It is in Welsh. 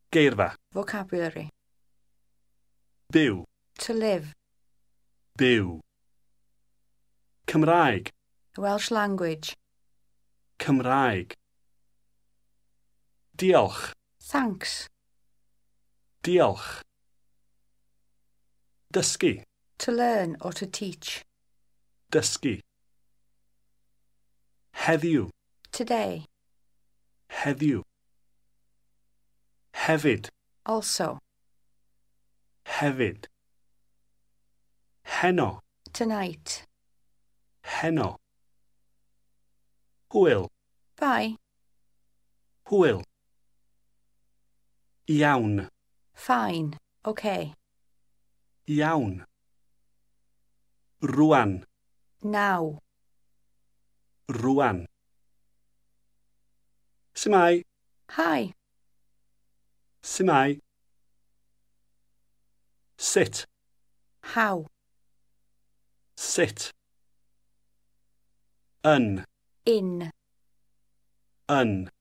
Geirfa. Vocabulary. Byw. To live. Byw. Cymraeg. Welsh language. Cymraeg. Diolch. Thanks. Diolch. Dysgu. To learn or to teach. Dysgu. Heddiw. Today. Heddiw. Hefyd. Also. Hefyd. Heno. Tonight. Heno. Hwyl. Bye. Hwyl. Iawn. Fine. Okay. Iawn. Rwan. Now. Rwan. Shwmae. Hi. Shwmae. Sit. How. Sit. Yn. In. Yn.